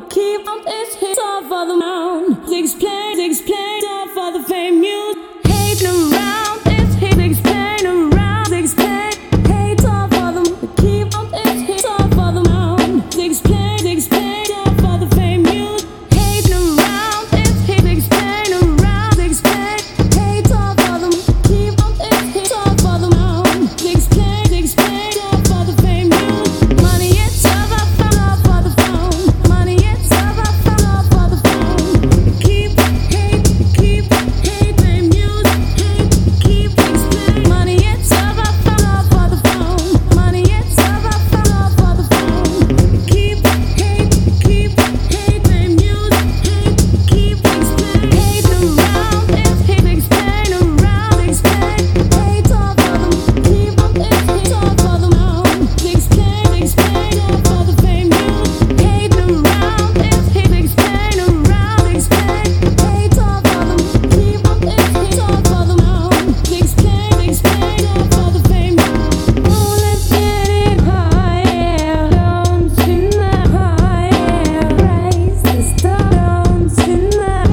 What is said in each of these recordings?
keep on this hit off for the mound. Explain off for the fame music. Hating around this hit, explain around, explain. Hate off for them, keep on this hit off for the mound. Explain off for the fame music. Hating around this hit, explain around, explain. Hate off for them, keep on this hit off for the mound. Explain off for the fame music. Money itself, I found off for the phone. Money itself, I found off for the phone. Keep hate fame music. Keep explain. Money itself, I found off for the phone. Money itself, I found off for the phone. Keep hate fame music. Keep explain. Hate around, it's hate explain around, explain. Hate off for them, keep up it's hate off for the mound. Explain off for the fame music. Hate around, it's hate explain around, explain. Hate off for them, keep up it's hate off for the mound. Explain off for the fame music. Oh, let's get it higher, down tonight, higher. Raise the star down tonight.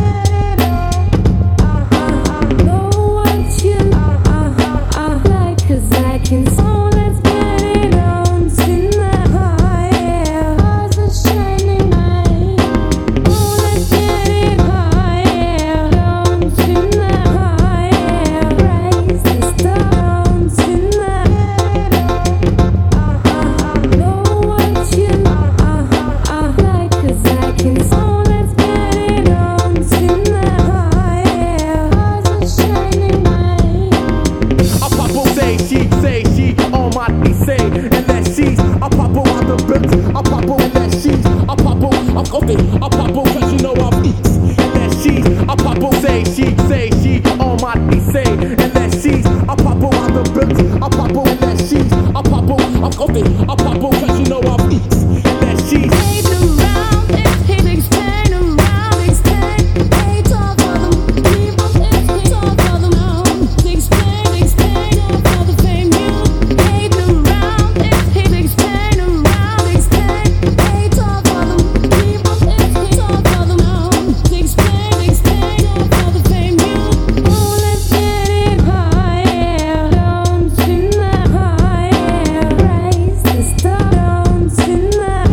Know what you like, 'cause I can. So let's get it on tonight, higher. Stars are shining bright. Oh, let's get it higher, down tonight, higher. Raise the star down tonight. Know what you like, 'cause I can. So let's get it on tonight, higher. Stars are shining bright. A papa say she, all my say, and that she's a papa on the books, a papa and that she's a papa, I'm coffee, a papa, cause you know I'm eats, and that she's a papa say she, all my say, and that she's a papa on the books, a papa and that she's a papa, I'm coffee, a papa, cause you know I'm eats, and that she's Hate around, it's hate explain around, explain. Hate off for them, keep up it's hate off for the mound. Explain off for the fame music. Hate around, it's hate explain around, explain. Hate off for them, keep up it's hate off for the mound. Explain off for the fame music. Oh, let's get it higher, down tonight, higher. Raise the star down tonight.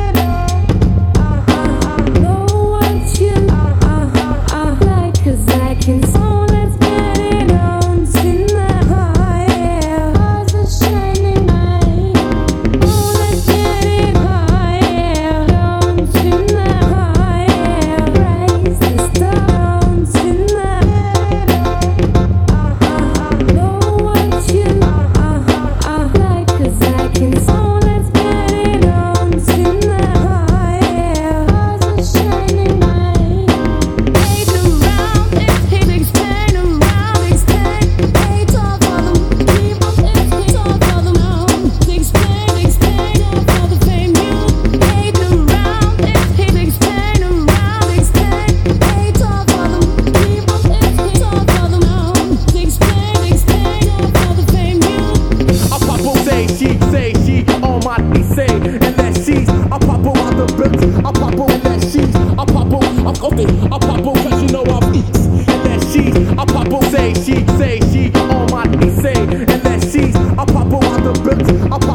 Know what you like, 'cause I can. So let's get it on tonight, higher. Stars are shining bright. Oh, let's get it higher, down tonight, higher. Raise the star down tonight. Know what you like, 'cause I can. So let's get it on tonight, higher. Stars are shining bright. Hate around, it's hate explain around, explain. Hate off for them, keep up it's hate off for the mound. Explain off for the fame music. Hate around, it's hate explain around, explain. Hate off for them, keep up it's hate off for the mound. Explain off for the fame music. a papa say she, all my say, and that she's a papa on the books, a papa and that she's a papa, I'm coffee, a papa, cause you know I'm eats, and that she's a papa say she, all my say, and that she's a papa on the books, a